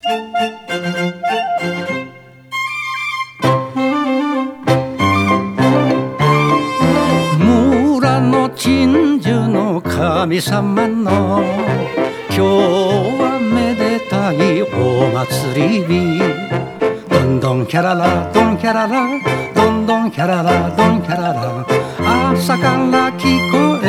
村の鎮守の神様の今日はめでたいお祭り日。どんどんキャララドンキャララ、どんどんキャララドンキャララ、朝から聞こえ